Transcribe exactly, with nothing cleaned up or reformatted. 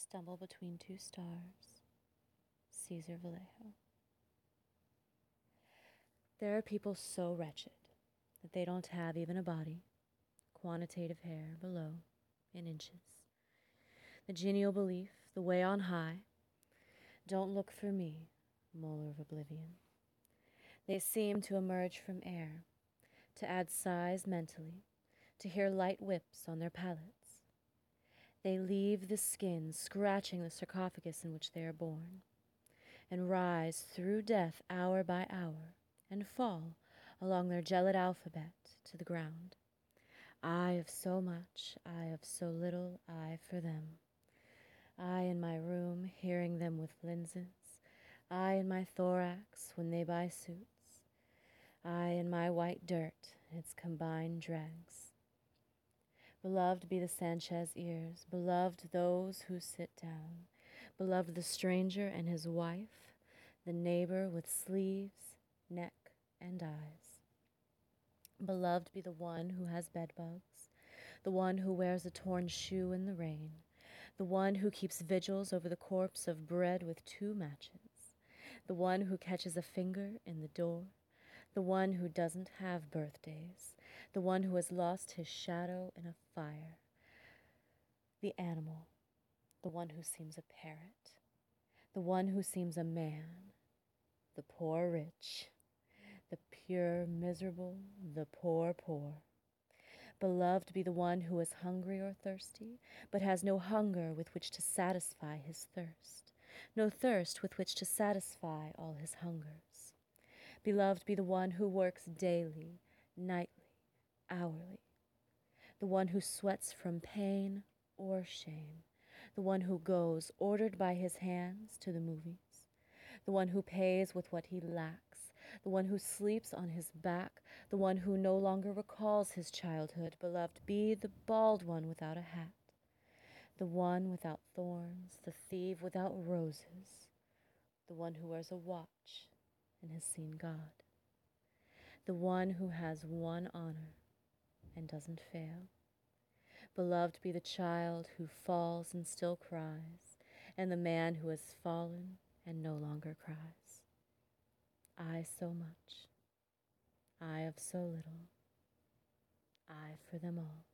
Stumble between two stars. Cesar Vallejo. There are people so wretched that they don't have even a body, quantitative hair below, in inches. The genial belief, the way on high, don't look for me, molar of oblivion. They seem to emerge from air, to add size mentally, to hear light whips on their palates. They leave the skin scratching the sarcophagus in which they are born, and rise through death hour by hour, and fall along their gelid alphabet to the ground. I of so much, I of so little, I for them. I in my room, hearing them with lenses, I in my thorax when they buy suits, I in my white dirt, its combined dregs. Beloved be the Sanchez ears, beloved those who sit down, beloved the stranger and his wife, the neighbor with sleeves, neck, and eyes. Beloved be the one who has bedbugs, the one who wears a torn shoe in the rain, the one who keeps vigils over the corpse of bread with two matches, the one who catches a finger in the door, the one who doesn't have birthdays, the one who has lost his shadow in a fire, the animal, the one who seems a parrot, the one who seems a man, the poor rich, the pure miserable, the poor poor. Beloved be the one who is hungry or thirsty, but has no hunger with which to satisfy his thirst, no thirst with which to satisfy all his hungers. Beloved be the one who works daily, nightly, hourly, the one who sweats from pain or shame, the one who goes, ordered by his hands, to the movies, the one who pays with what he lacks, the one who sleeps on his back, the one who no longer recalls his childhood. Beloved be the bald one without a hat, the one without thorns, the thief without roses, the one who wears a watch and has seen God, the one who has one honor and doesn't fail. Beloved be the child who falls and still cries, and the man who has fallen and no longer cries. I so much, I of so little, I for them all.